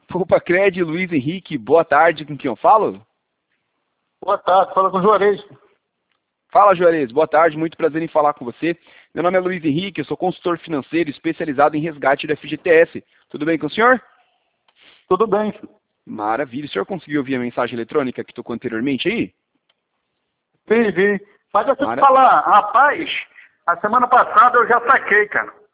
Poupa Cred, Luiz Henrique, boa tarde, com quem eu falo? Boa tarde, fala com o Juarez. Fala, Juarez, boa tarde, muito prazer em falar com você. Meu nome é Luiz Henrique, eu sou consultor financeiro especializado em resgate do FGTS. Tudo bem com o senhor? Tudo bem. Maravilha. O senhor conseguiu ouvir a mensagem eletrônica que tocou anteriormente aí? Vi. Mas deixa eu te falar, rapaz, a semana passada eu já saquei, cara.